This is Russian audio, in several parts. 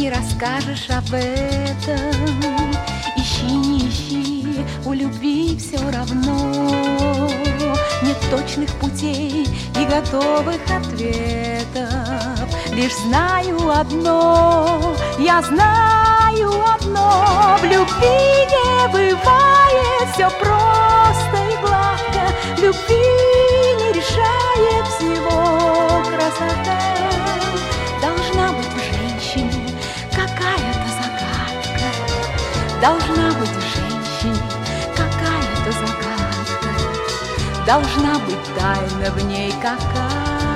не расскажешь об этом. Ищи, не ищи, у любви все равно. Нет точных путей и готовых ответов. Лишь знаю одно, я знаю одно: в любви не бывает все просто и гладко. В любви не решает всего красота. Должна быть в женщине какая-то загадка. Должна быть в женщине какая-то загадка. Должна быть тайна в ней какая-то.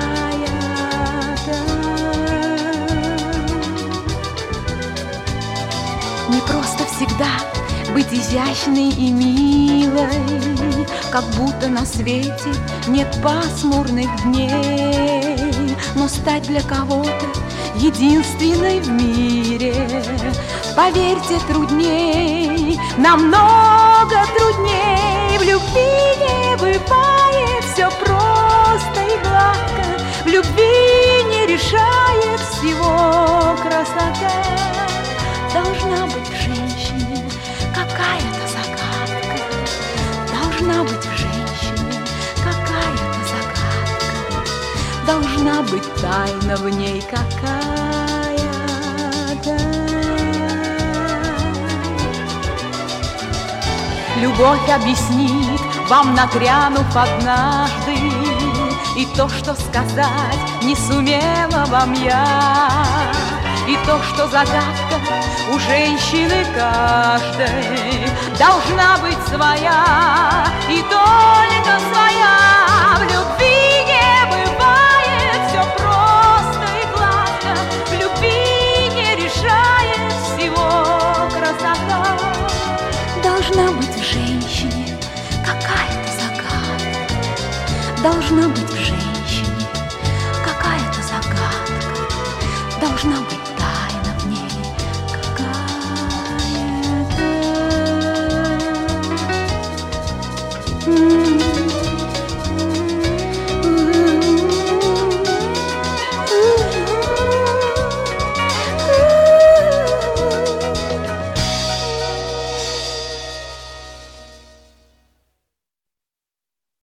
Не просто всегда быть изящной и милой, как будто на свете нет пасмурных дней. Но стать для кого-то единственной в мире, поверьте, трудней, намного трудней. В любви не бывает все просто и гладко. В любви не решает всего красота. Должна быть в женщине какая-то загадка. Должна быть в женщине какая-то загадка. Должна быть тайна в ней какая-то. Любовь объяснит вам, нагрянув однажды, и то, что сказать не сумела вам я, и то, что загадка у женщины каждой должна быть своя, и только своя. В любви не бывает все просто и гладко. В любви не решает всего красота. Должна быть в женщине какая-то загадка. Должна быть в женщине какая-то загадка. Должна быть